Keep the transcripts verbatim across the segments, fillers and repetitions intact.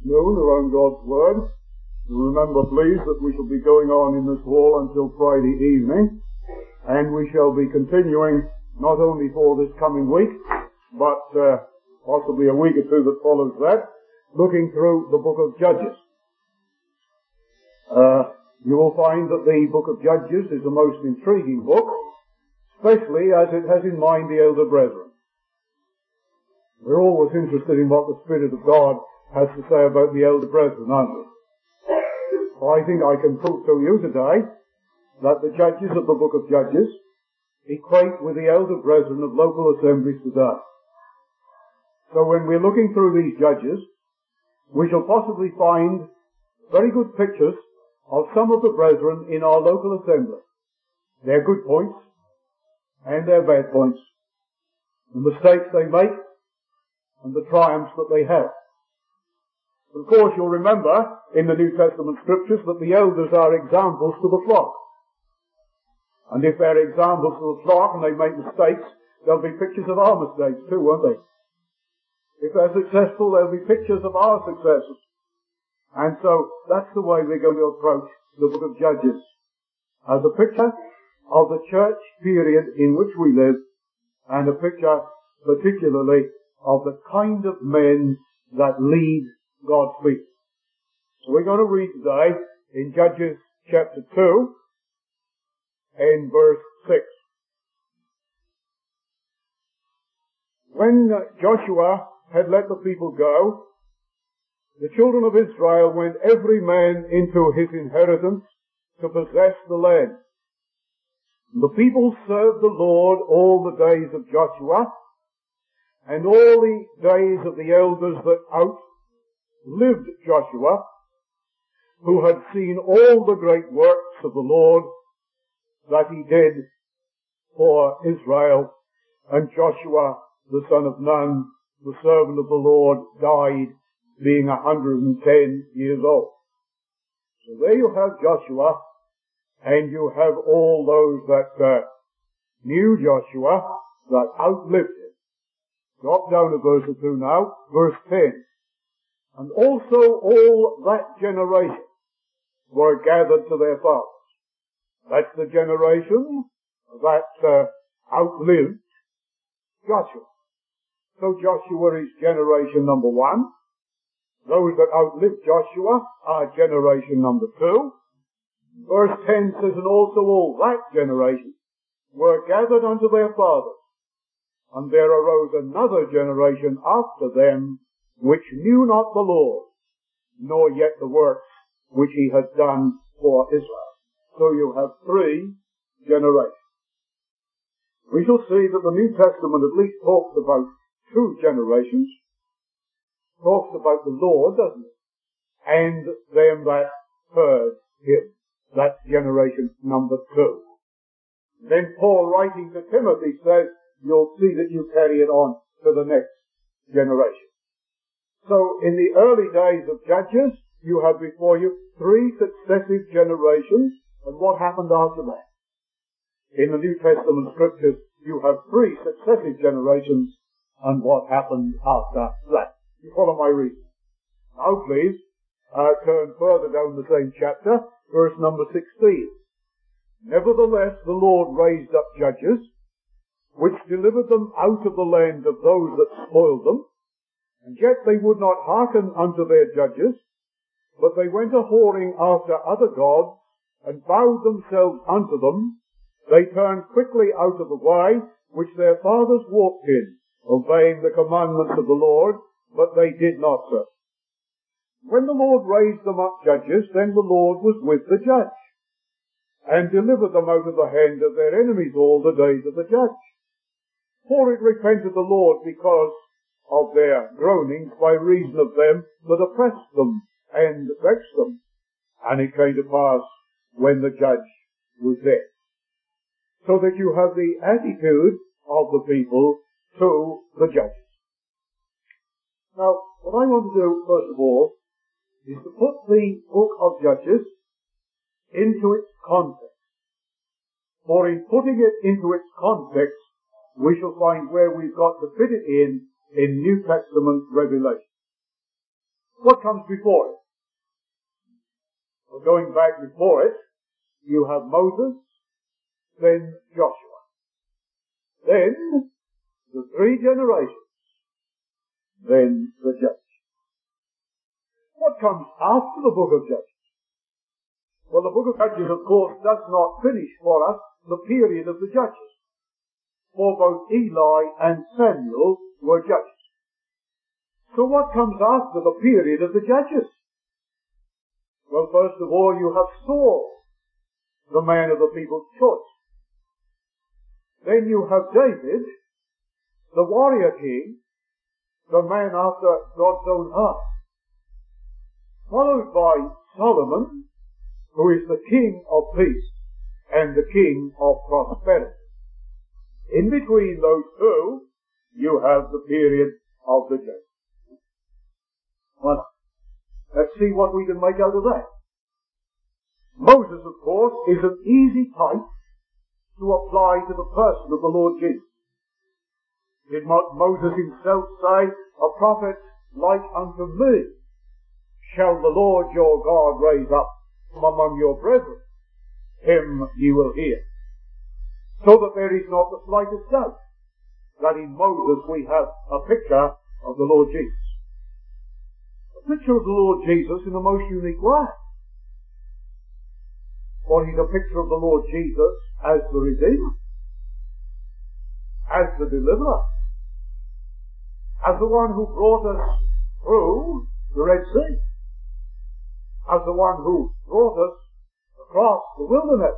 noon around God's Word. Remember, please, that we shall be going on in this hall until Friday evening, and we shall be continuing not only for this coming week, but uh, possibly a week or two that follows that, looking through the book of Judges. Uh, you will find that the book of Judges is a most intriguing book, especially as it has in mind the elder brethren. We're always interested in what the Spirit of God has to say about the elder brethren, aren't we? So I think I can prove to you today that the judges of the book of Judges equate with the elder brethren of local assemblies today. So when we're looking through these judges, we shall possibly find very good pictures of some of the brethren in our local assembly. Their good points and their bad points, the mistakes they make and the triumphs that they have. Of course, you'll remember in the New Testament scriptures that the elders are examples to the flock. And if they're examples to the flock and they make mistakes, there'll be pictures of our mistakes too, won't they? If they're successful, there'll be pictures of our successes. And so that's the way we're going to approach the book of Judges, as a picture of the church period in which we live, and a picture particularly of the kind of men that lead God's people. So we're going to read today in Judges chapter two and verse six. When Joshua had let the people go, the children of Israel went every man into his inheritance to possess the land. The people served the Lord all the days of Joshua, and all the days of the elders that outlived Joshua, who had seen all the great works of the Lord that he did for Israel. And Joshua, the son of Nun, the servant of the Lord, died being a hundred and ten years old. So there you have Joshua, and you have all those that uh, knew Joshua, that outlived him. Drop down a verse or two now, verse ten. And also all that generation were gathered to their fathers. That's the generation that uh, outlived Joshua. So Joshua is generation number one. Those that outlived Joshua are generation number two. Verse ten says, and also all that generation were gathered unto their fathers. And there arose another generation after them, which knew not the Lord, nor yet the works which he had done for Israel. So you have three generations. We shall see that the New Testament at least talks about two generations. Talks about the Lord, doesn't it? And them that heard him. That's generation number two. Then Paul, writing to Timothy, says, you'll see that you carry it on to the next generation. So in the early days of Judges, you have before you three successive generations, and what happened after that? In the New Testament scriptures, you have three successive generations, and what happened after that? You follow my reading. Now please, uh, turn further down the same chapter, verse number sixteen. Nevertheless, the Lord raised up judges, which delivered them out of the land of those that spoiled them, and yet they would not hearken unto their judges, but they went a whoring after other gods, and bowed themselves unto them. They turned quickly out of the way which their fathers walked in, obeying the commandments of the Lord, but they did not so. When the Lord raised them up judges, then the Lord was with the judge, and delivered them out of the hand of their enemies all the days of the judge. For it repented the Lord because of their groanings by reason of them that oppressed them and vexed them. And it came to pass when the judge was dead. So that you have the attitude of the people to the judges. Now, what I want to do, first of all, is to put the book of Judges into its context. For in putting it into its context, we shall find where we've got to fit it in, in New Testament revelation. What comes before it? Well, going back before it, you have Moses, then Joshua. Then the three generations, then the Judges. What comes after the book of Judges? Well, the book of Judges, of course, does not finish for us the period of the Judges. For both Eli and Samuel were judges. So what comes after the period of the Judges? Well, first of all, you have Saul, the man of the people's choice. Then you have David, the warrior king, the man after God's own heart. Followed by Solomon, who is the king of peace and the king of prosperity. In between those two, you have the period of the Judges. Well, let's see what we can make out of that. Moses, of course, is an easy type to apply to the person of the Lord Jesus. Did not Moses himself say, "A prophet like unto me shall the Lord your God raise up from among your brethren, him ye will hear." So that there is not the slightest doubt that in Moses we have a picture of the Lord Jesus. A picture of the Lord Jesus in a most unique way. For he's a picture of the Lord Jesus as the Redeemer, as the Deliverer, as the one who brought us through the Red Sea, as the one who brought us across the wilderness.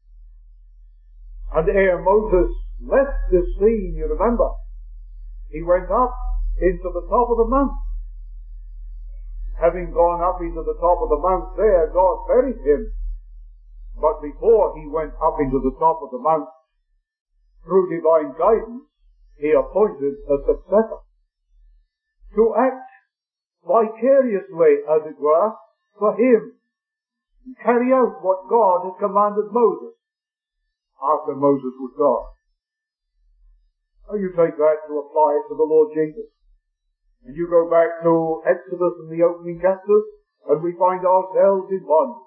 And ere Moses left this scene, you remember, he went up into the top of the mount. Having gone up into the top of the mount there, God buried him. But before he went up into the top of the mount, through divine guidance, he appointed a successor to act vicariously, as it were, for him, and carry out what God had commanded Moses after Moses was gone. Now you take that to apply it to the Lord Jesus. And you go back to Exodus in the opening chapters, and we find ourselves in bondage,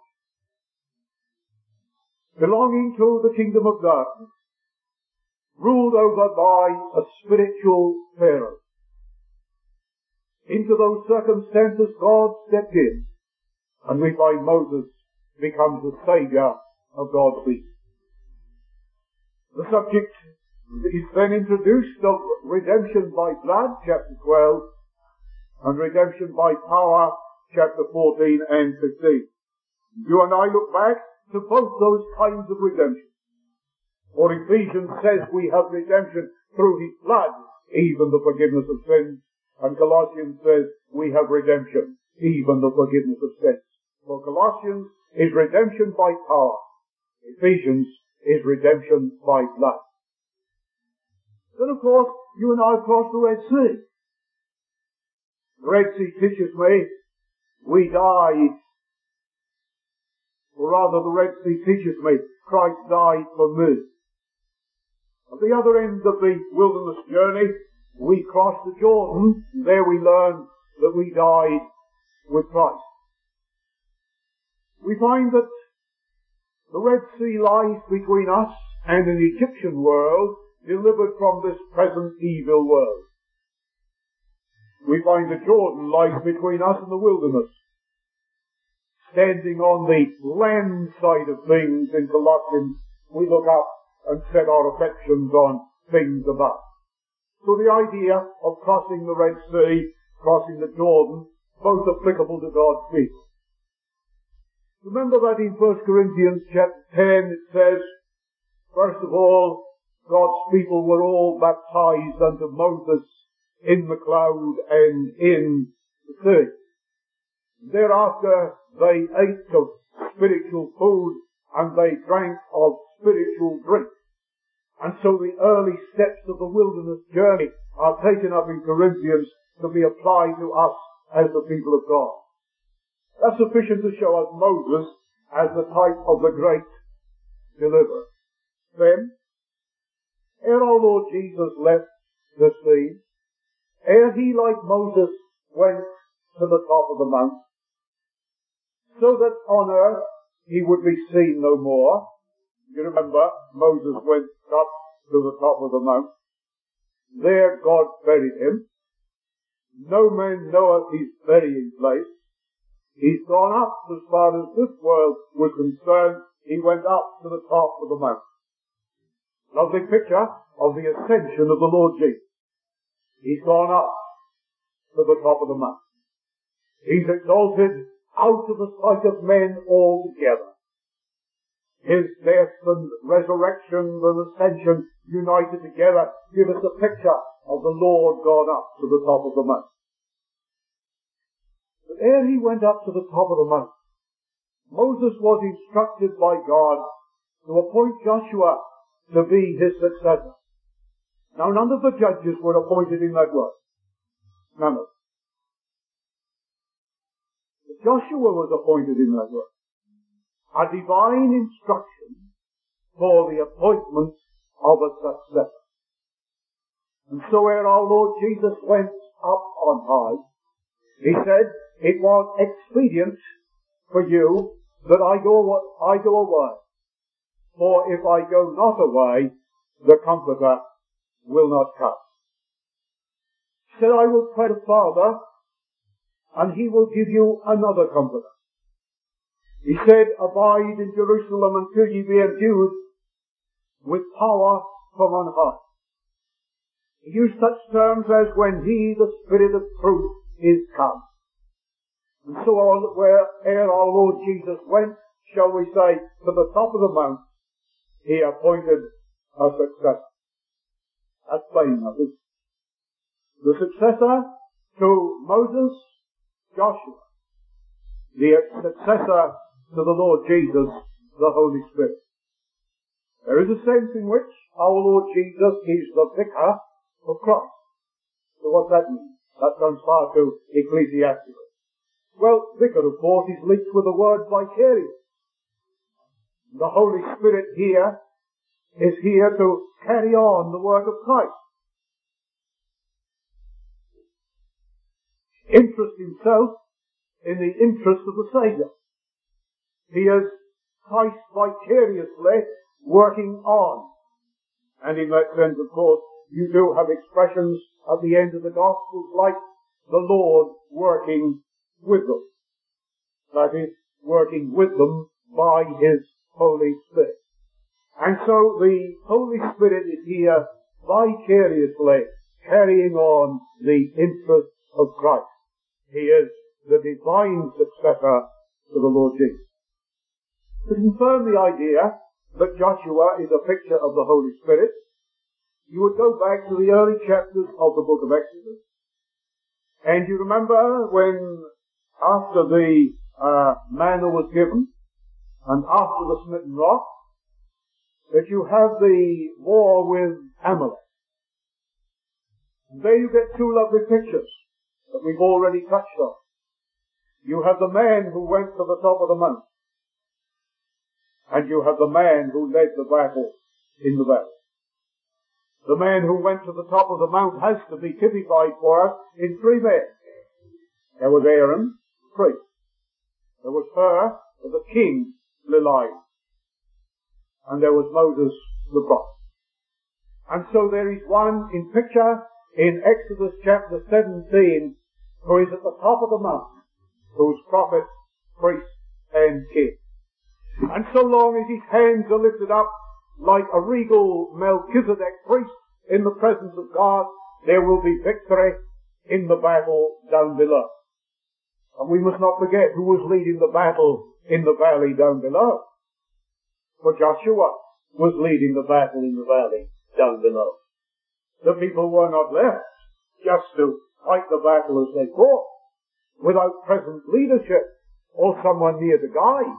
belonging to the kingdom of darkness, ruled over by a spiritual Pharaoh. Into those circumstances God stepped in, and we find Moses becomes the Saviour of God's people. The subject is then introduced of redemption by blood, chapter twelve, and redemption by power, chapter fourteen and fifteen. You and I look back to both those kinds of redemption. For Ephesians says we have redemption through his blood, even the forgiveness of sins. And Colossians says we have redemption, even the forgiveness of sins. For Colossians is redemption by power. Ephesians is redemption by blood. Then of course, you and I have crossed the Red Sea. The Red Sea teaches me we died, or rather the Red Sea teaches me Christ died for me. At the other end of the wilderness journey, we crossed the Jordan, and there we learn that we died with Christ. We find that the Red Sea lies between us and an Egyptian world delivered from this present evil world. We find the Jordan lies between us and the wilderness. Standing on the land side of things in Colossians, we look up and set our affections on things above. So the idea of crossing the Red Sea, crossing the Jordan, both applicable to God's people. Remember that in First Corinthians chapter ten it says, first of all, God's people were all baptized unto Moses in the cloud and in the sea. Thereafter they ate of spiritual food and they drank of spiritual drink. And so the early steps of the wilderness journey are taken up in Corinthians to be applied to us as the people of God. That's sufficient to show us Moses as the type of the great deliverer. Then, ere our Lord Jesus left the scene, ere he, like Moses, went to the top of the mount, so that on earth he would be seen no more. You remember, Moses went up to the top of the mount. There God buried him. No man knoweth his burying place. He's gone up as far as this world was concerned. He went up to the top of the mount. Lovely picture of the ascension of the Lord Jesus. He's gone up to the top of the mount. He's exalted out of the sight of men altogether. His death and resurrection and ascension united together give us a picture of the Lord gone up to the top of the mount. But ere he went up to the top of the mount, Moses was instructed by God to appoint Joshua to be his successor. Now none of the judges were appointed in that work. None of them. But Joshua was appointed in that work. A divine instruction for the appointment of a successor. And so ere our Lord Jesus went up on high, he said, it was expedient for you that I go, I go away. For if I go not away, the Comforter will not come. He said, I will pray the Father, and he will give you another Comforter. He said, abide in Jerusalem until ye be endued with power from on high. He used such terms as when he, the Spirit of truth, is come. And so all, where ere our Lord Jesus went, shall we say, to the top of the mount, he appointed a successor. That's plain enough. The successor to Moses, Joshua. The successor to the Lord Jesus, the Holy Spirit. There is a sense in which our Lord Jesus is the vicar of Christ. So what's that mean? That comes far too ecclesiastical. Well, vicar, of course, is linked with the word vicarious. The Holy Spirit here is here to carry on the work of Christ. Interest himself in the interest of the Saviour. He is Christ vicariously working on. And in that sense, of course, you do have expressions at the end of the Gospels like the Lord working with them. That is, working with them by His Holy Spirit. And so the Holy Spirit is here vicariously carrying on the interests of Christ. He is the divine successor to the Lord Jesus. To confirm the idea that Joshua is a picture of the Holy Spirit, you would go back to the early chapters of the book of Exodus. And you remember when, after the uh, manna was given, and after the smitten rock, that you have the war with Amalek. And there you get two lovely pictures that we've already touched on. You have the man who went to the top of the mountain, and you have the man who led the battle in the valley. The man who went to the top of the mount has to be typified for us in three men. There was Aaron, the priest. There was Hur, the king, Lilian. And there was Moses, the prophet. And so there is one in picture in Exodus chapter seventeen who is at the top of the mountain, who's prophet, priest, and king. And so long as his hands are lifted up like a regal Melchizedek priest in the presence of God, there will be victory in the battle down below. And we must not forget who was leading the battle in the valley down below. For Joshua was leading the battle in the valley down below. The people were not left just to fight the battle as they fought, without present leadership or someone near to guide.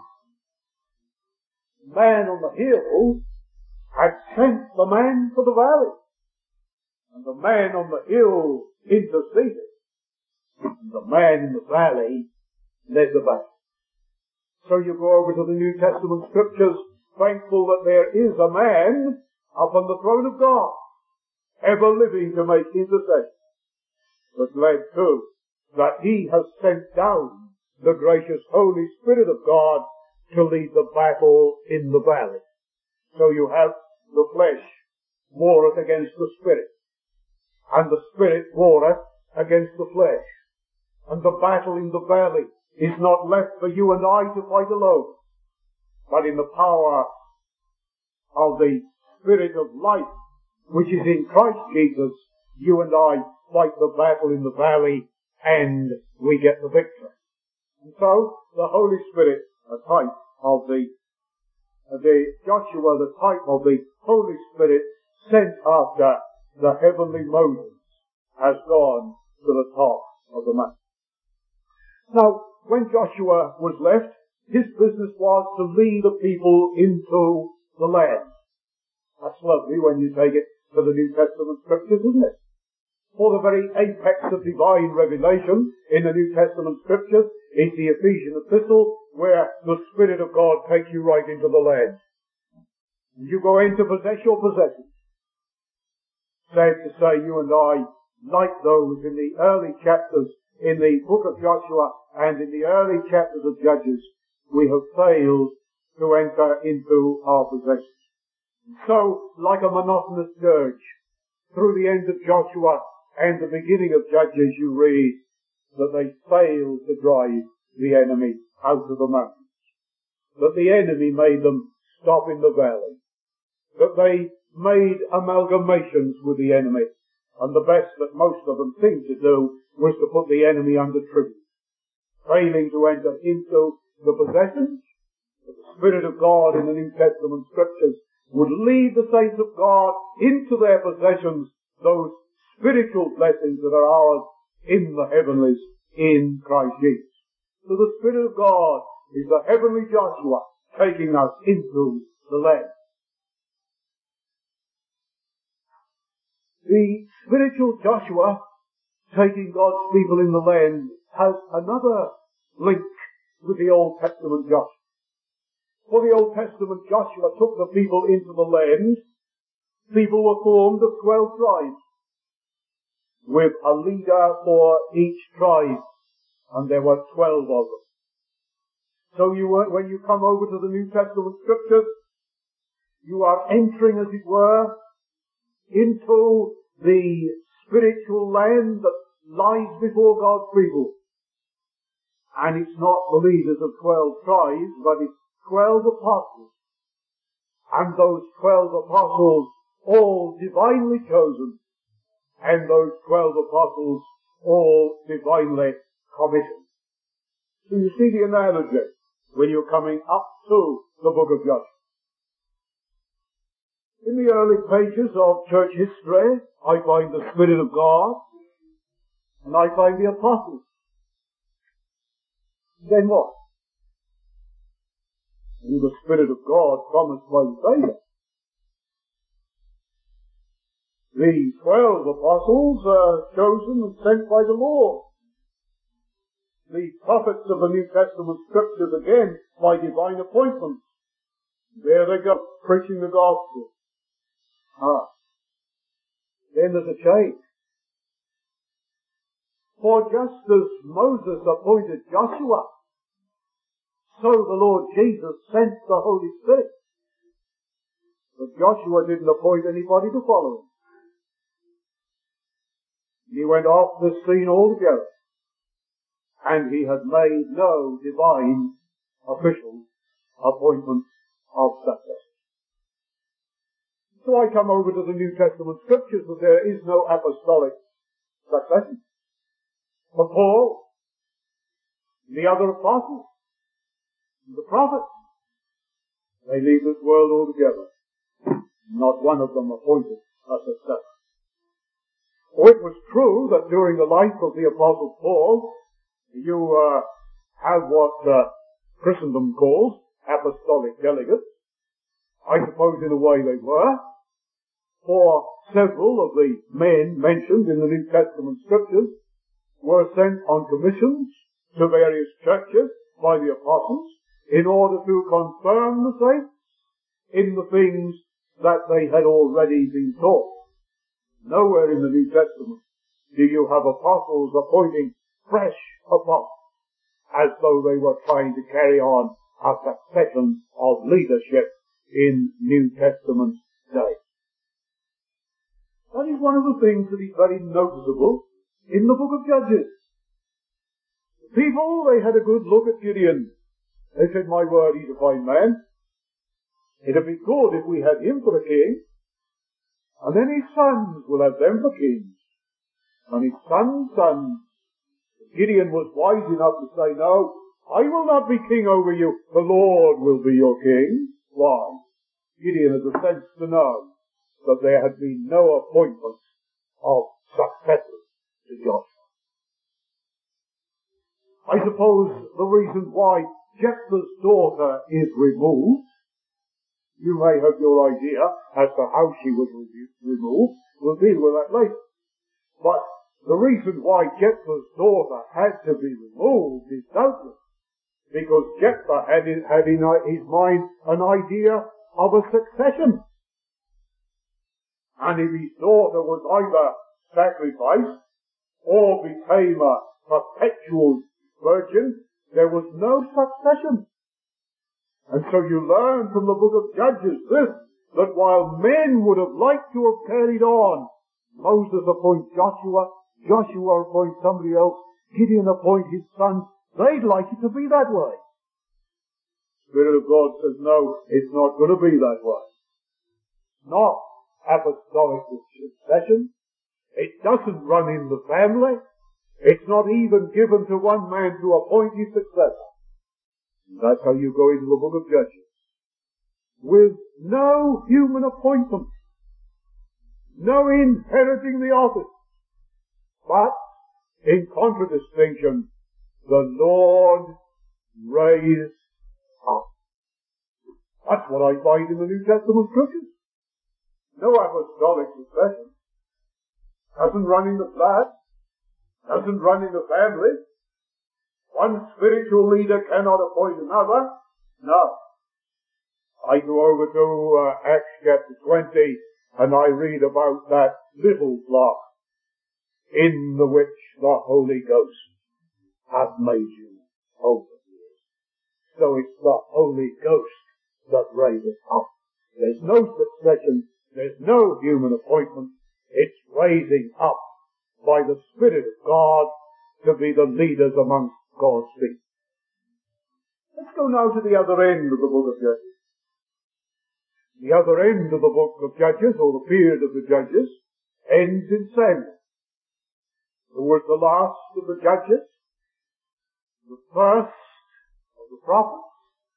The man on the hill had sent the man to the valley, and the man on the hill interceded, and the man in the valley led the battle. So you go over to the New Testament scriptures, thankful that there is a man upon the throne of God, ever living to make intercession, that led to that He has sent down the gracious Holy Spirit of God to lead the battle in the valley. So you have the flesh warreth against the Spirit, and the Spirit warreth against the flesh. And the battle in the valley is not left for you and I to fight alone, but in the power of the Spirit of life, which is in Christ Jesus, you and I fight the battle in the valley, and we get the victory. And so, the Holy Spirit, a type of the, the Joshua, the type of the Holy Spirit sent after the heavenly Moses, has gone to the top of the mountain. Now, when Joshua was left, his business was to lead the people into the land. That's lovely when you take it to the New Testament scriptures, isn't it? For the very apex of divine revelation in the New Testament scriptures is the Ephesian epistle, where the Spirit of God takes you right into the land. And you go in to possess your possessions. Sad to say, you and I, like those in the early chapters in the book of Joshua and in the early chapters of Judges, we have failed to enter into our possessions. So, like a monotonous dirge, through the end of Joshua and the beginning of Judges, you read that they failed to drive the enemy out of the mountains, that the enemy made them stop in the valley, that they made amalgamations with the enemy, and the best that most of them seemed to do was to put the enemy under tribute, failing to enter into the possessions. But the Spirit of God in the New Testament scriptures would lead the saints of God into their possessions, those spiritual blessings that are ours in the heavenlies in Christ Jesus. So the Spirit of God is the heavenly Joshua taking us into the land. The spiritual Joshua taking God's people in the land has another link with the Old Testament Joshua. For the Old Testament Joshua took the people into the land. People were formed of twelve tribes, with a leader for each tribe, and there were twelve of them. So you, when you come over to the New Testament scriptures, you are entering, as it were, into the spiritual land that lies before God's people. And it's not the leaders of twelve tribes, but it's twelve apostles. And those twelve apostles all divinely chosen, and those twelve apostles all divinely commissioned. So you see the analogy when you're coming up to the book of Joshua. In the early pages of church history, I find the Spirit of God, and I find the apostles. Then what? And the Spirit of God promised by the Savior. The twelve apostles are chosen and sent by the Lord. The prophets of the New Testament scriptures, again, by divine appointment. There they go, preaching the gospel. Ah. Then there's a change. For just as Moses appointed Joshua, so the Lord Jesus sent the Holy Spirit. But Joshua didn't appoint anybody to follow him. He went off the scene altogether. And he had made no divine official appointment of success. So I come over to the New Testament scriptures that there is no apostolic succession. For Paul, the other apostles, the prophets, they leave this world altogether. Not one of them appointed a successor. For it was true that during the life of the Apostle Paul, you uh, have what uh, Christendom calls apostolic delegates. I suppose in a way they were. For several of the men mentioned in the New Testament scriptures were sent on commissions to various churches by the apostles in order to confirm the saints in the things that they had already been taught. Nowhere in the New Testament do you have apostles appointing fresh upon, as though they were trying to carry on a succession of leadership in New Testament days. That is one of the things that is very noticeable in the book of Judges. The people, they had a good look at Gideon. They said, my word, he's a fine man. It'd be good if we had him for a king, and then his sons will have them for kings, and his sons' sons. Gideon was wise enough to say, no, I will not be king over you, the Lord will be your king. Why? Gideon has the sense to know that there had been no appointment of successors to Joshua. I suppose the reason why Jephthah's daughter is removed, you may have your idea as to how she was removed. We'll deal with that later. But the reason why Jephthah's daughter had to be removed is doubtless because Jephthah had in, had in his mind an idea of a succession. And if his daughter was either sacrificed or became a perpetual virgin, there was no succession. And so you learn from the book of Judges this, that while men would have liked to have carried on, Moses appoints Joshua, Joshua appoints somebody else, Gideon appoints his son, they'd like it to be that way. The Spirit of God says, no, it's not going to be that way. Not apostolic succession. It doesn't run in the family. It's not even given to one man to appoint his successor. That's how you go into the book of Judges. With no human appointment. No inheriting the office. But, in contradistinction, the Lord raised up. That's what I find in the New Testament scriptures. No apostolic succession. Doesn't run in the blood. Doesn't run in the family. One spiritual leader cannot appoint another. No. I go over to uh, Acts chapter twenty and I read about that little flock in the which the Holy Ghost hath made you overseers. So it's the Holy Ghost that raiseth up. There's no succession. There's no human appointment. It's raising up by the Spirit of God to be the leaders amongst God's people. Let's go now to the other end of the book of Judges. The other end of the book of Judges, or the period of the Judges, ends in Samuel, who was the last of the Judges, the first of the prophets.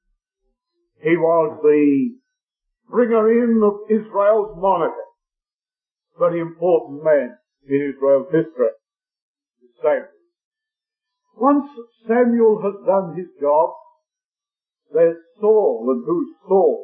He was the bringer in of Israel's monarchy. Very important man in Israel's history. Samuel. Once Samuel has done his job, there's Saul. And who's Saul?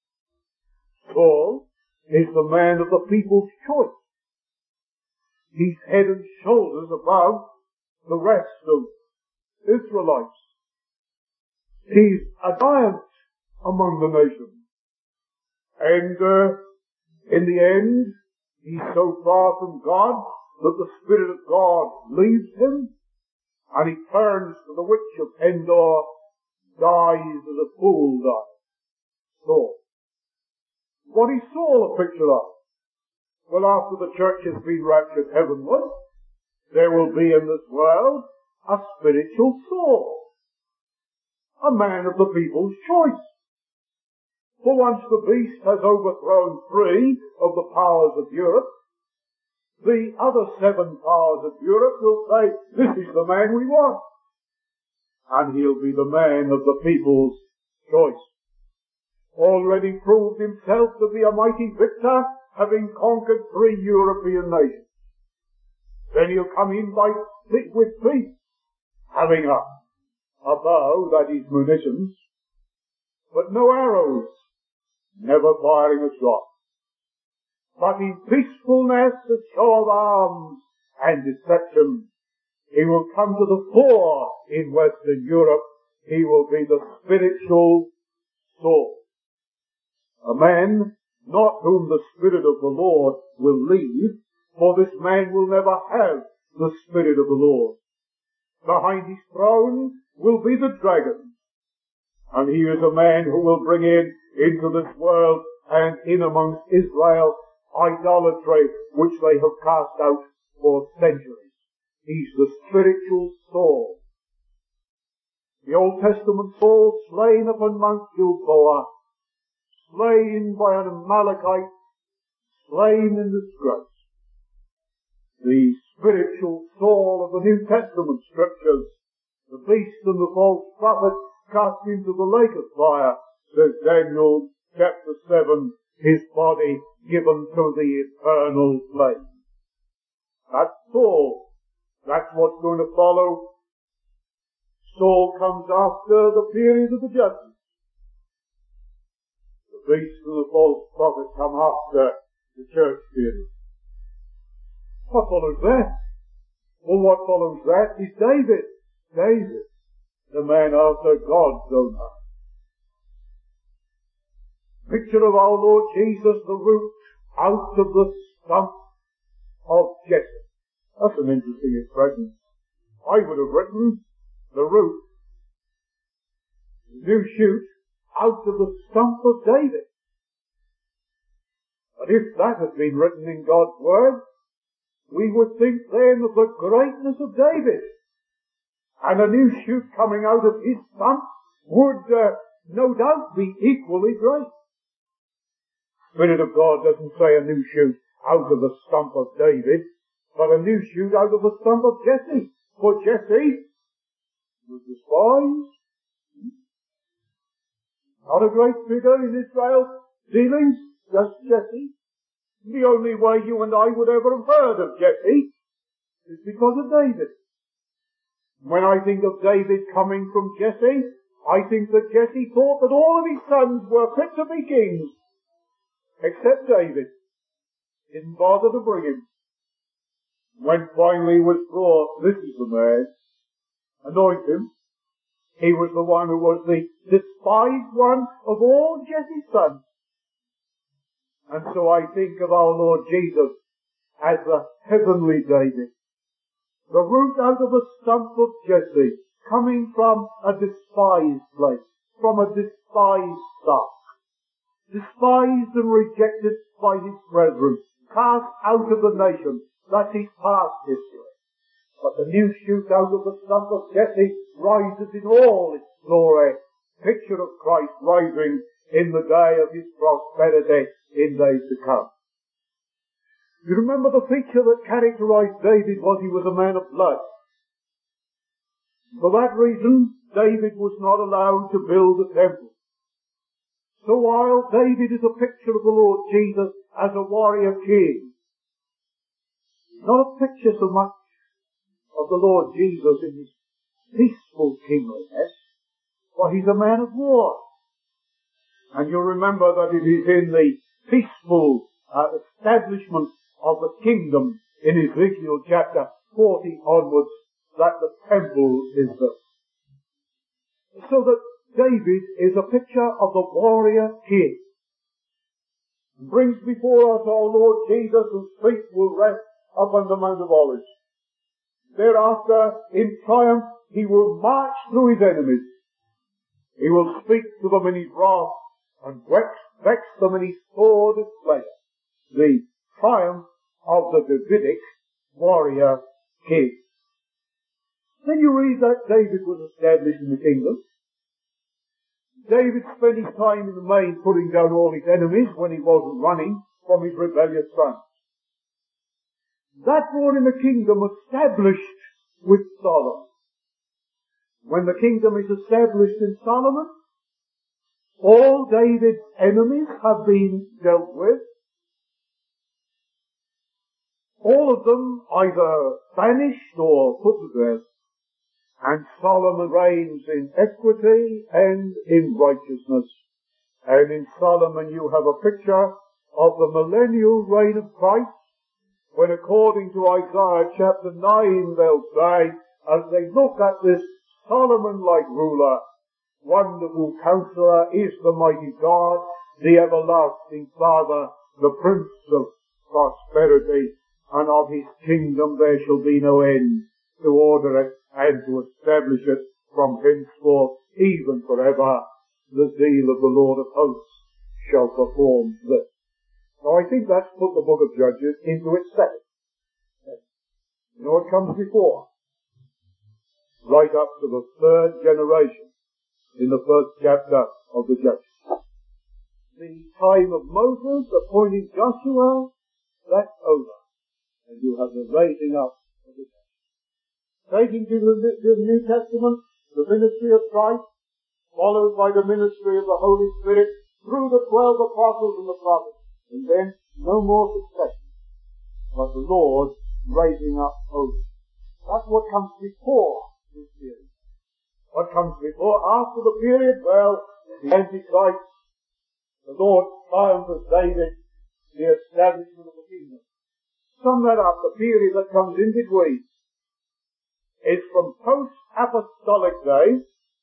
Saul is the man of the people's choice. He's head and shoulders above the rest of Israelites. He's a giant among the nations. And uh, in the end, he's so far from God that the Spirit of God leaves him, and he turns to the witch of Endor, dies as a fool dies. Saul. What is Saul a picture of? Well, after the church has been raptured heavenward, there will be in this world a spiritual Saul, a man of the people's choice. For once the beast has overthrown three of the powers of Europe, the other seven powers of Europe will say, this is the man we want. And he'll be the man of the people's choice. Already proved himself to be a mighty victor, having conquered three European nations. Then he'll come in by thick with feet, having a, a bow, that is munitions, but no arrows, never firing a shot. But in peacefulness, a show of arms and deception, he will come to the fore in Western Europe. He will be the spiritual Saul. A man not whom the Spirit of the Lord will lead, for this man will never have the Spirit of the Lord. behind his throne will be the dragon. And he is a man who will bring in into this world and in amongst Israel idolatry which they have cast out for centuries. He's the spiritual Saul. The Old Testament Saul slain upon Mount Gilboa, slain by an Amalekite, slain in disgrace. The spiritual Saul of the New Testament scriptures, the beast and the false prophet cast into the lake of fire, says Daniel chapter seven, his body given to the eternal flame. That's Saul. That's what's going to follow. Saul comes after the period of the judgment. The beast and the false prophet come after the church period. What follows that? Well, what follows that is David. David, the man after God's own heart. Picture of our Lord Jesus, the root out of the stump of Jesse. That's an interesting expression. I would have written the root, the new shoot, out of the stump of David. But if that had been written in God's Word, we would think then of the greatness of David. And a new shoot coming out of his stump would uh, no doubt be equally great. The Spirit of God doesn't say a new shoot out of the stump of David, but a new shoot out of the stump of Jesse. For Jesse was despised. Not a great figure in Israel's dealings, just Jesse. The only way you and I would ever have heard of Jesse is because of David. When I think of David coming from Jesse, I think that Jesse thought that all of his sons were fit to be kings, except David. Didn't bother to bring him. When finally was thought, this is the man, anoint him. He was the one who was the despised one of all Jesse's sons. And so I think of our Lord Jesus as the heavenly David. The root out of the stump of Jesse, coming from a despised place, from a despised stock. Despised and rejected by his brethren, cast out of the nation. That's his past history. But the new shoot out of the stump of Jesse rises in all its glory. Picture of Christ rising in the day of his prosperity in days to come. You remember the feature that characterized David was he was a man of blood. For that reason, David was not allowed to build a temple. So while David is a picture of the Lord Jesus as a warrior king, not a picture so much of the Lord Jesus in his peaceful kingliness, for he's a man of war. And you remember that it is in the peaceful uh, establishment of the kingdom in Ezekiel chapter forty onwards that the temple is built. So that David is a picture of the warrior king. It brings before us our Lord Jesus, whose feet will rest upon the Mount of Olives. Thereafter, in triumph, he will march through his enemies. He will speak to them in his wrath and vex, vex them in his sore displeasure. The triumph of the Davidic warrior king. Then you read that David was established in the kingdom. David spent his time in the main putting down all his enemies when he wasn't running from his rebellious sons. That born in the kingdom established with Solomon. When the kingdom is established in Solomon, all David's enemies have been dealt with. All of them either banished or put to death. And Solomon reigns in equity and in righteousness. And in Solomon you have a picture of the millennial reign of Christ, when according to Isaiah chapter nine they'll say, as they look at this Solomon-like ruler, Wonderful Counselor is the mighty God, the everlasting Father, the Prince of prosperity, and of his kingdom there shall be no end, to order it and to establish it from henceforth, even forever. The zeal of the Lord of hosts shall perform this. Now I think that's put the book of Judges into its setting. You know what comes before? Right up to the third generation in the first chapter of the Judges. The time of Moses appointing Joshua, that's over. And you have the raising up of the Judges. Taking to the, to the New Testament, the ministry of Christ, followed by the ministry of the Holy Spirit through the twelve apostles and the prophets. And then no more succession, but the Lord raising up Moses. That's what comes before this period. What comes before, after the period? Well, the Antichrist, the Lord triumph of David, the establishment of the kingdom. Sum that up, the period that comes in between is from post-apostolic days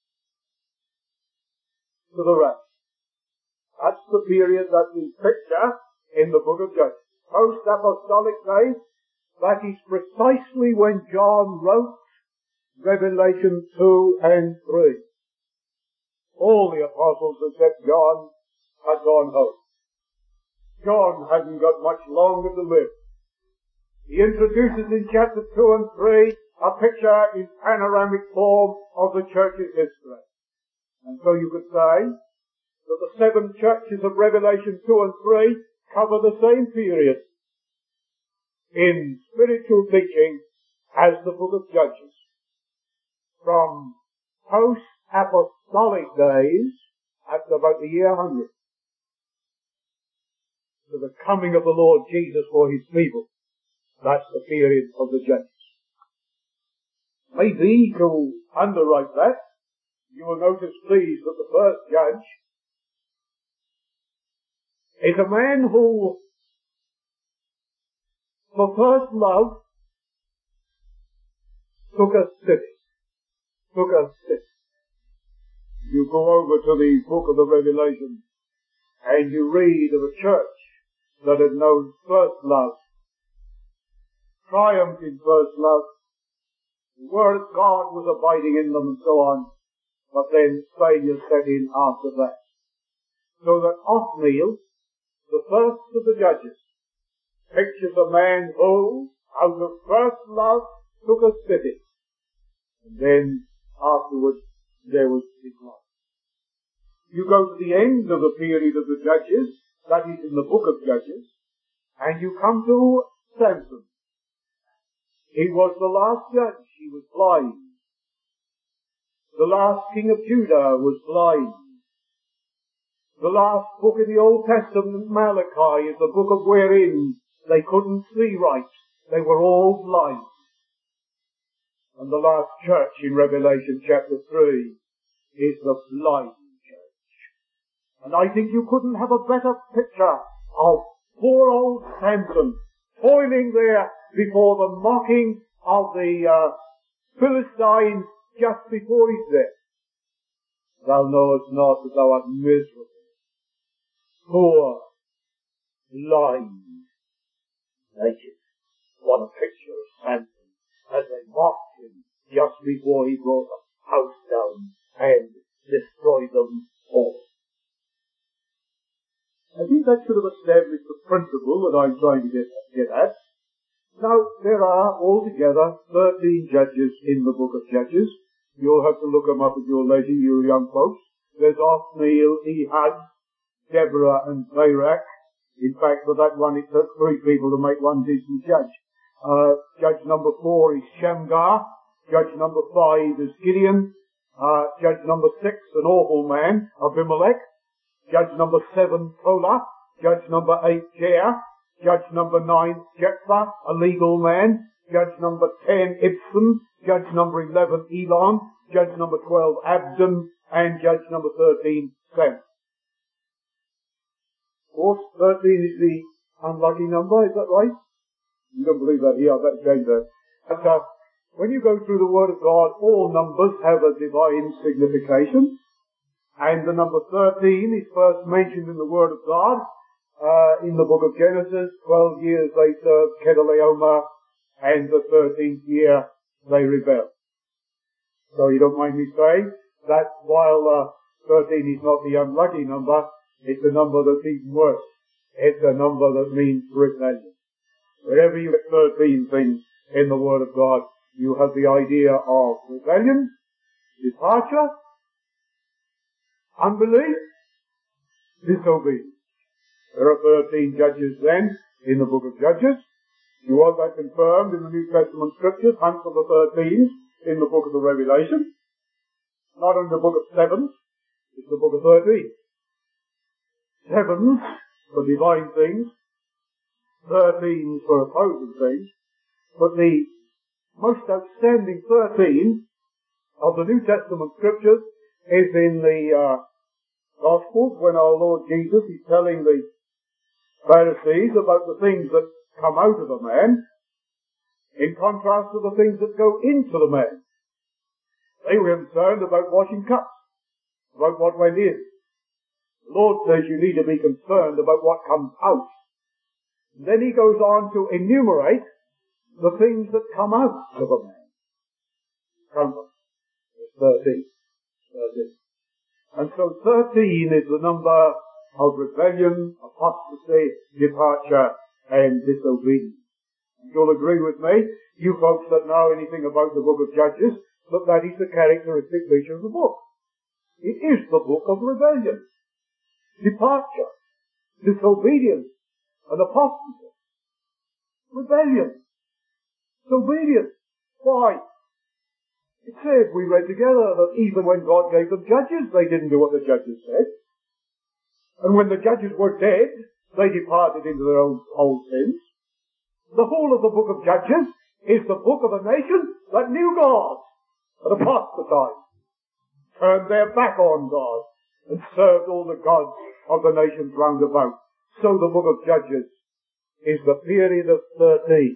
to the rest. That's the period that we picture in the book of Judges. Post-apostolic days, that is precisely when John wrote Revelation two and three. All the apostles except John had gone home. John hadn't got much longer to live. He introduces in chapter two and three a picture in panoramic form of the church's history. And so you could say that the seven churches of Revelation two and three cover the same period in spiritual teaching as the book of Judges. From post-apostolic days at about the year one hundred to the coming of the Lord Jesus for his people. That's the period of the Judges. Maybe to underwrite that, you will notice, please, that the first judge is a man who, for first love, took a city. Took a city. You go over to the book of the Revelation and you read of a church that had known first love, triumphed in first love, the Word of God was abiding in them and so on, but then failure set in after that. So that Othniel, the first of the judges, pictures a man who, out of first love, took a city. And then, afterwards, there was decline. You go to the end of the period of the Judges, that is in the book of Judges, and you come to Samson. He was the last judge. He was blind. The last king of Judah was blind. The last book in the Old Testament, Malachi, is the book of wherein they couldn't see right. They were all blind. And the last church in Revelation chapter three is the blind church. And I think you couldn't have a better picture of poor old Samson toiling there before the mocking of the uh, Philistines just before his death. Thou knowest not that thou art miserable, poor, blind, naked. What a picture of Samson as they mocked him just before he brought the house down and destroyed them all. I think that should have established the principle that I'm trying to get, get at. Now, there are altogether thirteen judges in the book of Judges. You'll have to look them up at your leisure, you young folks. There's Othniel, Ehud, Deborah, and Barak. In fact, for that one, it took three people to make one decent judge. Uh, judge number four is Shamgar. Judge number five is Gideon. Uh, judge number six, an awful man, Abimelech. Judge number seven, Tola. Judge number eight, Jair. Judge number nine, Jephthah, a legal man. Judge number ten, Ibsen. Judge number eleven, Elon. Judge number twelve, Abdon. And judge number thirteen, Sam. Of course, thirteen is the unlucky number, is that right? You don't believe that here, I better change that. But, uh, when you go through the Word of God, all numbers have a divine signification. And the number thirteen is first mentioned in the Word of God. Uh, in the book of Genesis, twelve years they served Kedorlaomer, and the thirteenth year they rebelled. So you don't mind me saying that while uh, thirteen is not the unlucky number, it's a number that's even worse. It's a number that means rebellion. Wherever you get thirteen things in the Word of God, you have the idea of rebellion, departure, unbelief, disobedience. There are thirteen judges then in the book of Judges. You want that confirmed in the New Testament scriptures, hunt for the thirteen in the book of the Revelation. Not in the book of sevens, it's the book of thirteen. Sevens for divine things, thirteen for opposing things, but the most outstanding thirteen of the New Testament scriptures is in the uh, Gospels, when our Lord Jesus is telling the Pharisees about the things that come out of a man, in contrast to the things that go into the man. They were concerned about washing cups, about what went in. The Lord says you need to be concerned about what comes out. And then he goes on to enumerate the things that come out of a man. Count them. There's thirteen. thirteen. And so thirteen is the number of rebellion, apostasy, departure, and disobedience. You'll agree with me, you folks that know anything about the book of Judges, that that is the characteristic feature of the book. It is the book of rebellion, departure, disobedience, and apostasy. Rebellion, disobedience. Why? It says, we read together, that even when God gave them judges, they didn't do what the judges said. And when the judges were dead, they departed into their own old sins. The whole of the book of Judges is the book of a nation that knew God, but apostatized, turned their back on God, and served all the gods of the nations round about. So the book of Judges is the period of thirteen.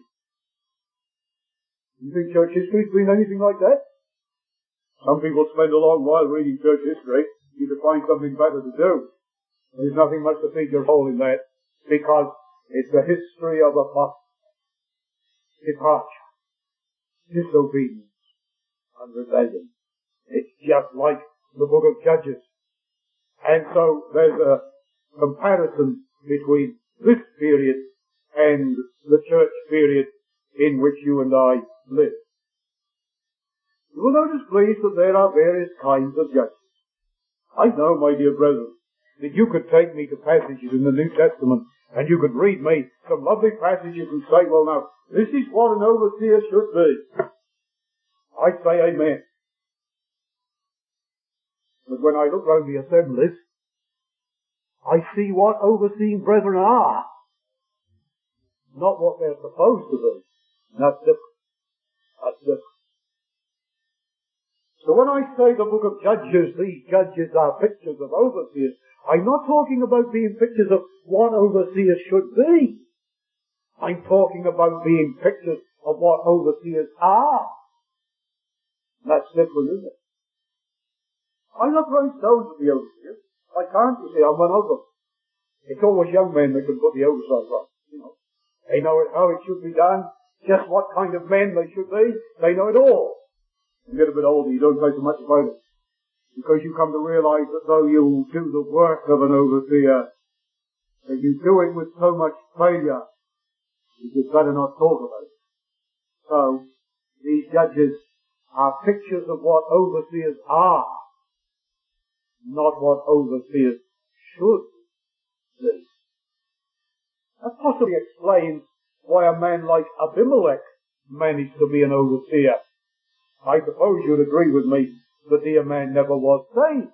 You think church history's been anything like that? Some people spend a long while reading church history. You could find something better to do. There's nothing much to feed your soul in that, because it's the history of apostasy, departure, disobedience, and rebellion. It's just like the book of Judges. And so there's a comparison between this period and the church period in which you and I live. You will notice, please, that there are various kinds of judges. I know, my dear brethren, that you could take me to passages in the New Testament and you could read me some lovely passages and say, well now, this is what an overseer should be. I'd say amen. But when I look round the assemblies, I see what overseeing brethren are, not what they're supposed to be. And that's different. That's different. So when I say the book of Judges, these judges are pictures of overseers, I'm not talking about being pictures of what overseers should be. I'm talking about being pictures of what overseers are. That's different, isn't it? I'm not throwing stones at the overseers. I can't, you see, I'm one of them. It's always young men that can put the oversight on, you know. They know how it should be done, just what kind of men they should be. They know it all. You get a bit older, you don't say so much about it. Because you come to realize that though you do the work of an overseer, that you do it with so much failure, you'd better not talk about it. So, these judges are pictures of what overseers are, not what overseers should be. That possibly explains why a man like Abimelech managed to be an overseer. I suppose you'd agree with me that the man never was saved.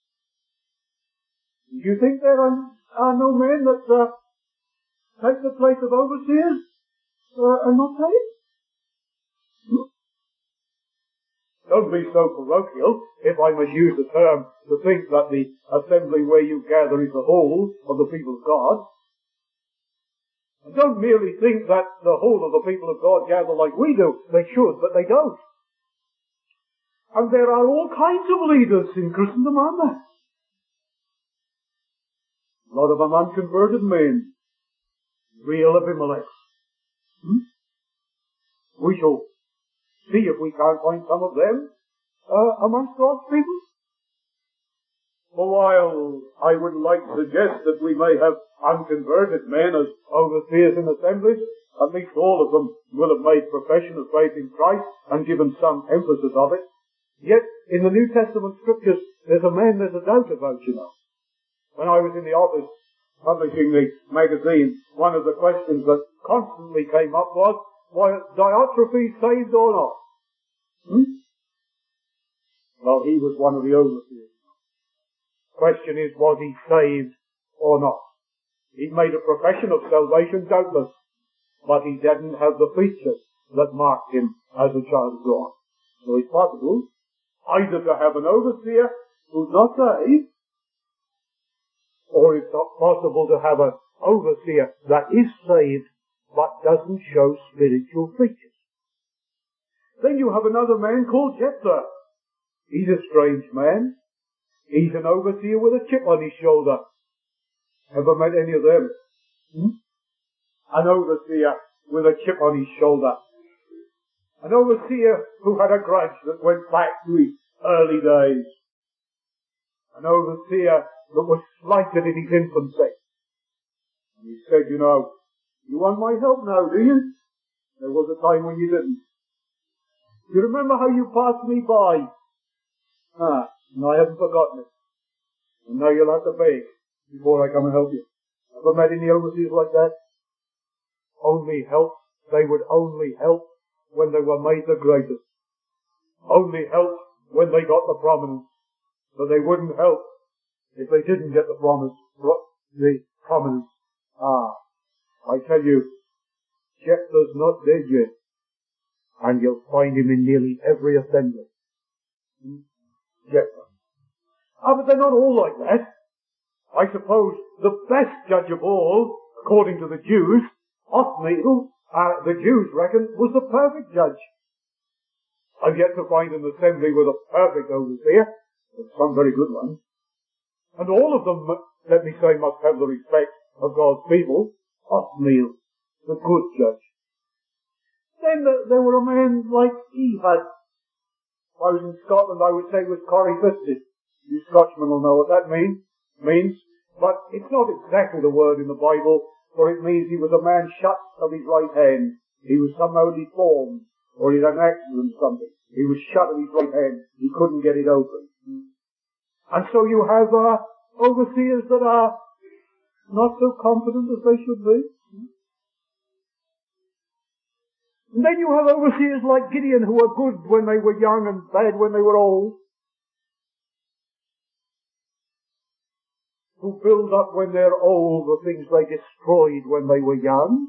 Do you think there are, are no men that uh, take the place of overseers uh, and not saved? Hmm? Don't be so parochial, if I must use the term, to think that the assembly where you gather is the whole of the people of God. And don't merely think that the whole of the people of God gather like we do. They should, but they don't. And there are all kinds of leaders in Christendom, aren't there? A lot of them unconverted men. Real Abimelech. Hmm? We shall see if we can't find some of them uh, amongst God's people? For while I would like to suggest that we may have unconverted men as overseers in assemblies, at least all of them will have made profession of faith in Christ and given some emphasis of it. Yet, in the New Testament scriptures, there's a man there's a doubt about, you know. When I was in the office publishing the magazine, one of the questions that constantly came up was, why, Diotrephes saved or not? Hmm? Well, he was one of the overseers. Question is, was he saved or not? He made a profession of salvation, doubtless, but he didn't have the features that marked him as a child of God. So it's possible either to have an overseer who's not saved, or it's not possible to have an overseer that is saved but doesn't show spiritual features. Then you have another man called Jephthah. He's a strange man. He's an overseer with a chip on his shoulder. Ever met any of them? Hmm? An overseer with a chip on his shoulder. An overseer who had a grudge that went back to his early days. An overseer that was slighted in his infancy. And he said, you know, you want my help now, do you? There was a time when you didn't. You remember how you passed me by? Ah, and I haven't forgotten it. And now you'll have to beg before I come and help you. Ever met any overseers like that? Only help. They would only help when they were made the greatest. Only help when they got the prominence. But they wouldn't help if they didn't get the promise, the prominence. Ah, I tell you, Jephthah's not dead yet. And you'll find him in nearly every assembly. Hmm? Jephthah. Ah, but they're not all like that. I suppose the best judge of all, according to the Jews, Othniel, uh, the Jews reckon, was the perfect judge. I've yet to find an assembly with a perfect overseer, but some very good ones. And all of them, let me say, must have the respect of God's people. Othniel, the good judge. Then uh, there were a man like Ehud. If I was in Scotland, I would say it was Corrie-fisted. You Scotchmen will know what that mean, means. But it's not exactly the word in the Bible, for it means he was a man shut of his right hand. He was somehow deformed, or he had an accident or something. He was shut of his right hand. He couldn't get it open. And so you have uh, overseers that are not so confident as they should be. And then you have overseers like Gideon who were good when they were young and bad when they were old. Who build up when they're old the things they destroyed when they were young.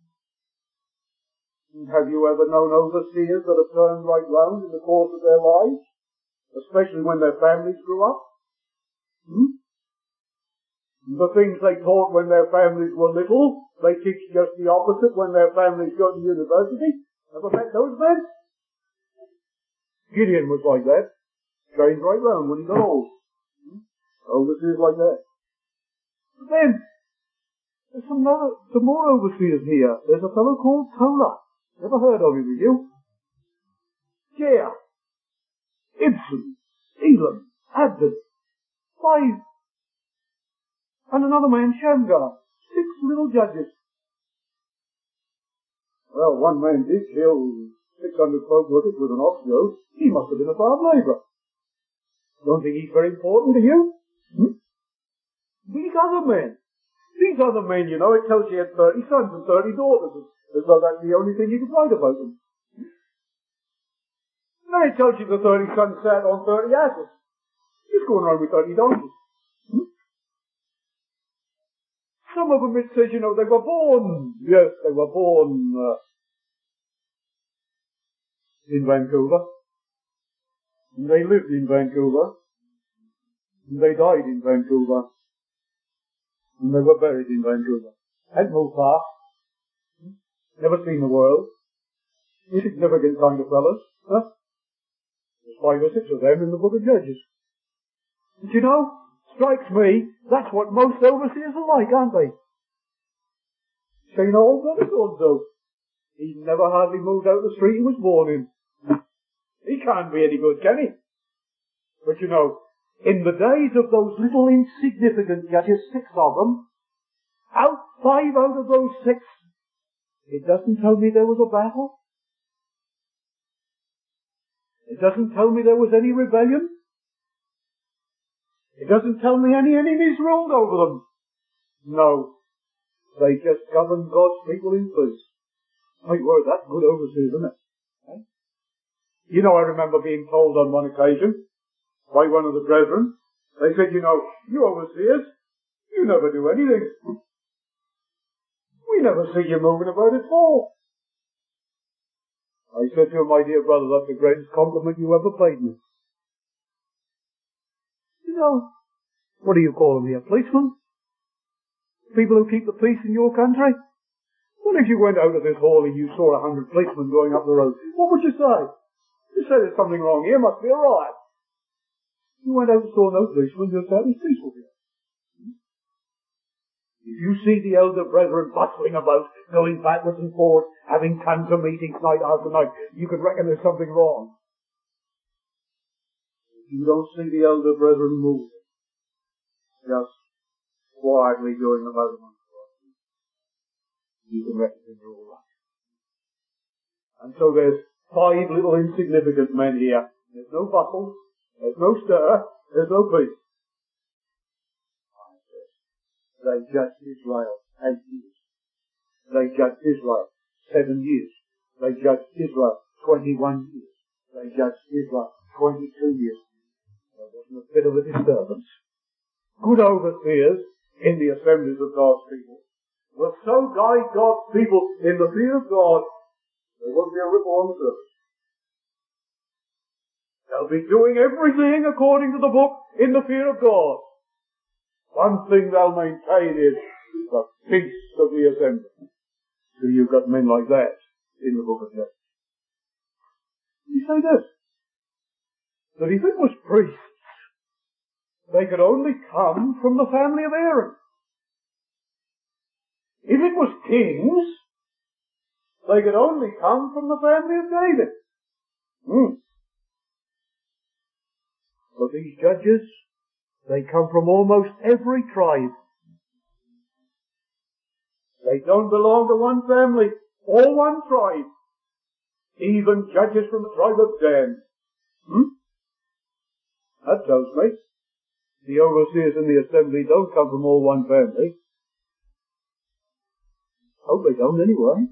And have you ever known overseers that have turned right round in the course of their lives? Especially when their families grew up? Hmm? The things they taught when their families were little, they teach just the opposite when their families go to university. Ever met those men? Gideon was like that. Changed right round when he got old. Hmm? Overseers like that. But then, there's some, other, some more overseers here. There's a fellow called Tola. Never heard of him, have you? Jair, Ibsen, Elam, Abdon, five. And another man, Shamgar. Six little judges. Well, one man did kill six hundred folk with it with an ox yoke. He must have been a farm labourer. Don't think he's very important to you? Hmm? These other men. These other men, you know, it tells you he had thirty sons and thirty daughters, as though that's the only thing you could write about them. Now it tells you the thirty sons sat on thirty asses. He's going around with thirty donkeys. Hmm? Some of them, it says, you know, they were born, yes, they were born uh, in Vancouver. And they lived in Vancouver. And they died in Vancouver. And they were buried in Vancouver. Hadn't moved far. Never seen the world. Insignificant kind of fellas. Huh? There's five or six of them in the book of Judges. And you know, strikes me, that's what most overseers are like, aren't they? Saint old brother so. He never hardly moved out the street he was born in. He can't be any good, can he? But you know, in the days of those little insignificant judges, six of them, out five out of those six, it doesn't tell me there was a battle. It doesn't tell me there was any rebellion. It doesn't tell me any enemies ruled over them. No. They just governed God's people in peace. My word, that's good overseers, isn't it? Eh? You know, I remember being told on one occasion by one of the brethren, they said, you know, you overseers, you never do anything. We never see you moving about at all. I said to him, my dear brother, that's the greatest compliment you ever paid me. You know, what do you call them here? Policemen? People who keep the peace in your country? Well, if you went out of this hall and you saw a hundred policemen going up the road, what would you say? You say there's something wrong here, must be a riot. You went out and saw no policemen, you'd say it's peaceful here. If you see the elder brethren bustling about, going backwards and forwards, having cancer meetings night after night, you could reckon there's something wrong. If you don't see the elder brethren moving, just quietly doing about amongst God, you can reckon they're all right. And so there's five little insignificant men here. There's no bustle, there's no stir, there's no peace. They judged Israel eight years. They judged Israel seven years. They judged Israel twenty-one years. They judged Israel twenty-two years. There wasn't a bit of a disturbance. Good overseers in the assemblies of God's people will so guide God's people in the fear of God, there won't be a ripple on the surface. They'll be doing everything according to the book in the fear of God. One thing they'll maintain is the peace of the assembly. So you've got men like that in the book of Judges. You say this, that if it was priests, they could only come from the family of Aaron. If it was kings, they could only come from the family of David. Hmm. But these judges, they come from almost every tribe. They don't belong to one family or one tribe. Even judges from the tribe of Dan. Hmm? That tells me the overseers in the assembly don't come from all one family. Hope they don't anyway.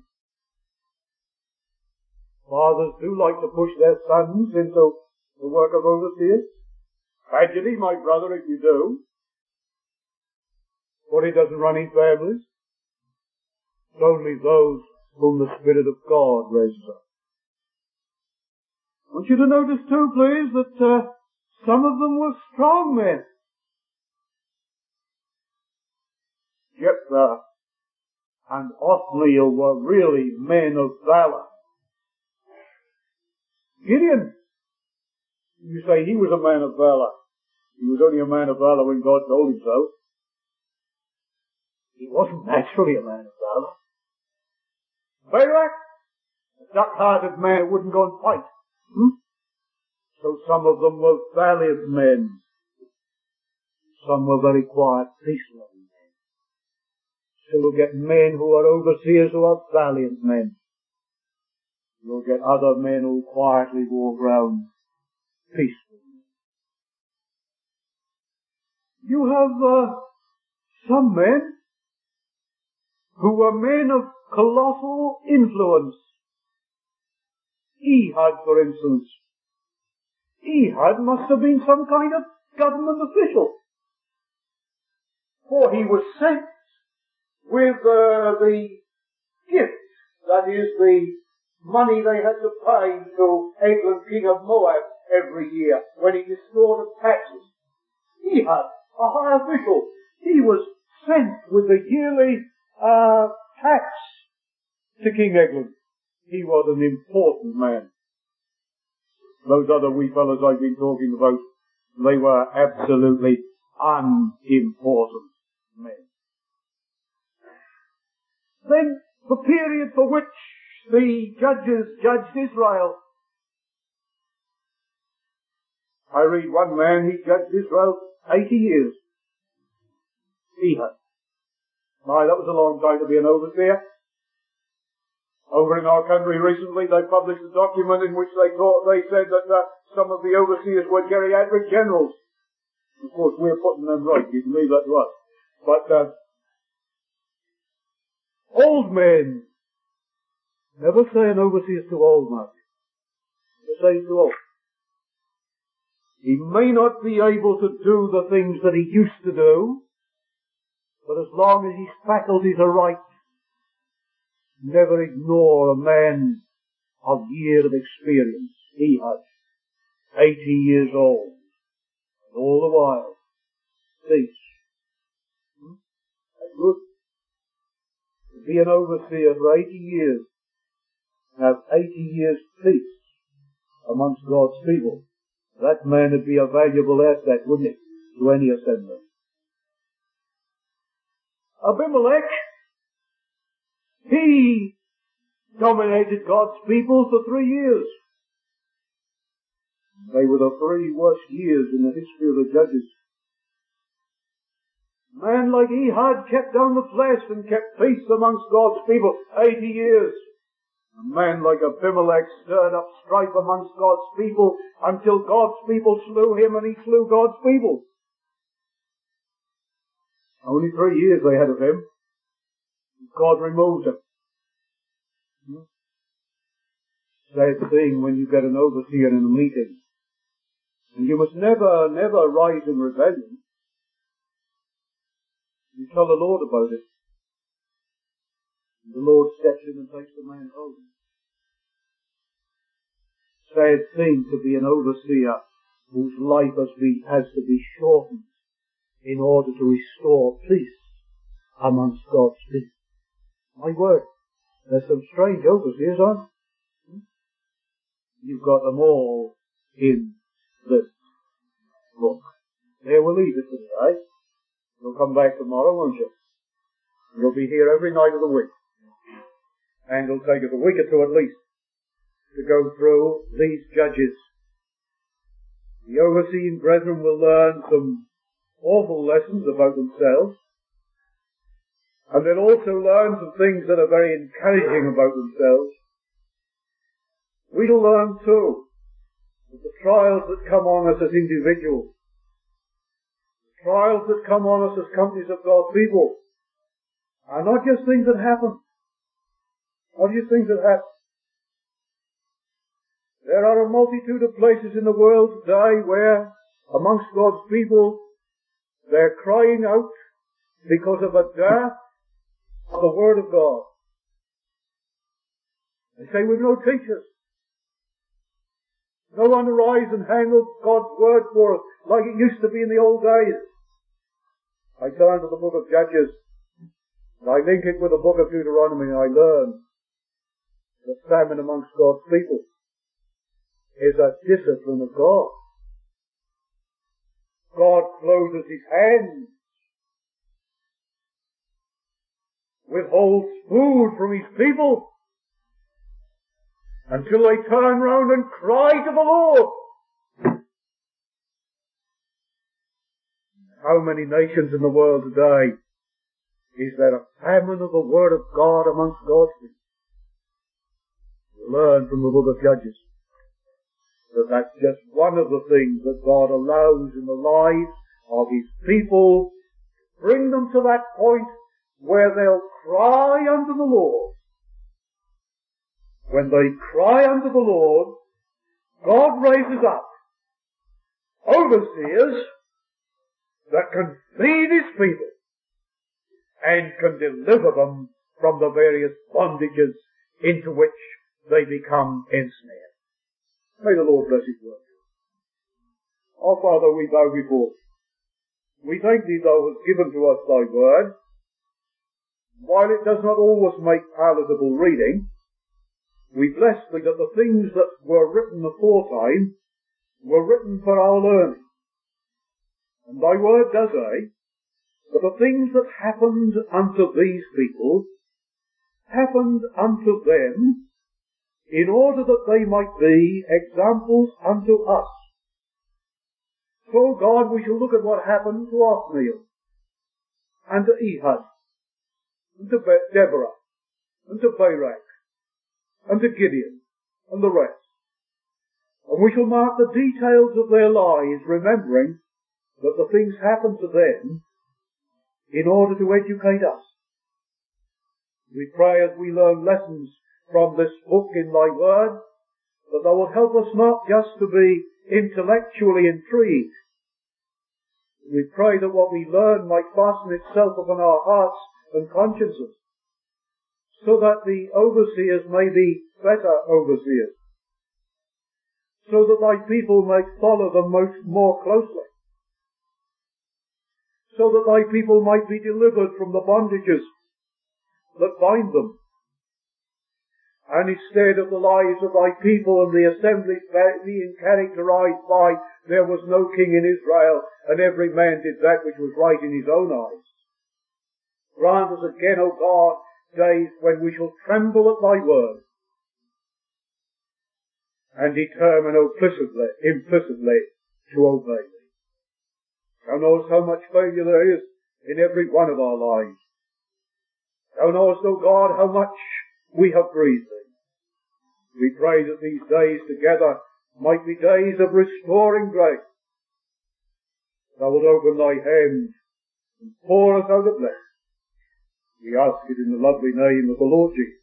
Fathers do like to push their sons into the work of overseers. Tragedy, my brother, if you do. But it doesn't run in families. It's only those whom the Spirit of God raises up. I want you to notice too, please, that uh, some of them were strong men. Jephthah and Othniel were really men of valor. Gideon, you say he was a man of valor. He was only a man of valor when God told him so. He wasn't naturally a man of valor. Barak, a duck-hearted man who wouldn't go and fight. Hmm? So some of them were valiant men. Some were very quiet, peace-loving men. So we'll get men who are overseers who are valiant men. You'll get other men who quietly walk around peaceful. You have uh, some men who were men of colossal influence. Ehud, for instance. Ehud must have been some kind of government official. For he was sent with uh, the gift, that is the money they had to pay to Eglon, king of Moab, every year when he restored the taxes. Ehud, a high official, he was sent with the yearly uh, tax to King Eglon. He was an important man. Those other wee fellows I've been talking about, they were absolutely unimportant men. Then the period for which the judges judged Israel, I read one man, he judged Israel eighty years. He had. My, that was a long time to be an overseer. Over in our country recently, they published a document in which they thought, they said that uh, some of the overseers were geriatric generals. Of course, we're putting them right. You can leave that to us. But uh, old men, never say an overseer's too old, Mark. Never say he's too old. He may not be able to do the things that he used to do, but as long as his faculties are right, never ignore a man of years of experience. He has eighty years old, and all the while, peace. Hmm? That's good. To be an overseer for eighty years, have eighty years peace amongst God's people. That man would be a valuable asset, wouldn't he, to any assembly? Abimelech, he dominated God's people for three years. They were the three worst years in the history of the judges. A man like Ehud kept down the flesh and kept peace amongst God's people eighty years. A man like Abimelech stirred up strife amongst God's people until God's people slew him and he slew God's people. Only three years they had of him. God removed him. Hmm? Sad thing when you get an overseer in a meeting. And you must never, never rise in rebellion. You tell the Lord about it. And the Lord steps in and takes the man home. Sad thing to be an overseer whose life has, be, has to be shortened in order to restore peace amongst God's people. My word, there's some strange overseers on. You've got them all in this book. There, we'll leave it for today. You'll come back tomorrow, won't you? You'll be here every night of the week. And it'll take us a week or two at least to go through these judges. The overseeing brethren will learn some awful lessons about themselves. And they'll also learn some things that are very encouraging about themselves. We'll learn too that the trials that come on us as individuals, the trials that come on us as companies of God's people, are not just things that happen. Not just things that happen. There are a multitude of places in the world today where, amongst God's people, they're crying out because of a dearth of the Word of God. They say, we've no teachers. No one to rise and handle God's Word for us like it used to be in the old days. I turn to the book of Judges, and I link it with the book of Deuteronomy, and I learn that famine amongst God's people is a discipline of God. God closes His hands, withholds food from His people, until they turn round and cry to the Lord. How many nations in the world today is there a famine of the Word of God amongst God's people? We learn from the book of Judges that that's just one of the things that God allows in the lives of His people, to bring them to that point where they'll cry unto the Lord. When they cry unto the Lord, God raises up overseers that can feed His people and can deliver them from the various bondages into which they become ensnared. May the Lord bless His word. Our Father, we bow before Thee. We thank Thee, Thou hast given to us Thy word. While it does not always make palatable reading, we bless Thee that the things that were written aforetime were written for our learning. And Thy word does say that the things that happened unto these people happened unto them in order that they might be examples unto us. So, God, we shall look at what happened to Othniel, and to Ehud, and to Be- Deborah, and to Barak, and to Gideon, and the rest. And we shall mark the details of their lives, remembering that the things happened to them in order to educate us. We pray as we learn lessons from this book in Thy Word, that Thou wilt help us not just to be intellectually intrigued. We pray that what we learn might fasten itself upon our hearts and consciences, so that the overseers may be better overseers, so that Thy people may follow them most more closely, so that Thy people might be delivered from the bondages that bind them, and instead of the lives of Thy people and the assembly being characterized by there was no king in Israel, and every man did that which was right in his own eyes. Grant us again, O God, days when we shall tremble at Thy word, and determine implicitly, implicitly to obey Thee. Thou knowest how much failure there is in every one of our lives. Thou knowest, O God, how much we have grieved Thee. We pray that these days together might be days of restoring grace. Thou wilt open Thy hand and pour us out a blessing. We ask it in the lovely name of the Lord Jesus.